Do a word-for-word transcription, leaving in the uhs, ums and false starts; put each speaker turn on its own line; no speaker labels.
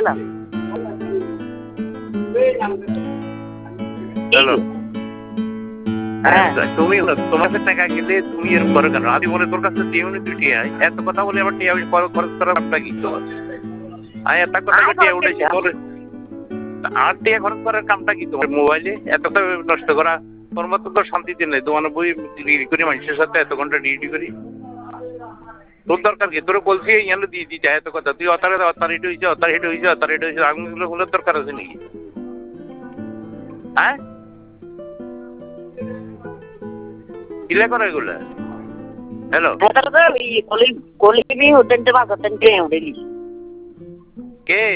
Hello
hello তুমি তোমার কাছে টাকা গেলে তুমি এরকম করো কেন? আমি বলে তোর কাছে দিয়ে তুই টিয়া এত কথা বলে আবার টিয়া খরচ করার নামটা কি? আমি এত কথা টিয়া উঠেছি বলে আর টিয়া খরচ করার কামটা কি তোমার? মোবাইলে এত নষ্ট করা তোর মতো তো শান্তিতে নেই। তোমার বই ডিগ্রি করি মানুষের সাথে এত ঘন্টা ডিউটি করি। তোর দরকার কি? তোর বলছি ইয়ানো দিয়ে দিতে এত কথা তুই অতারে অতারিটি হয়েছে অতারিটি হয়েছে অতারিটি হয়েছে আগুনগুলো বলে দরকার আছে নাকি? হ্যাঁ কিলা করে এগুলা? হ্যালো
কলিবি হোটেলটা বাজাতেন কে উঠেলি
কে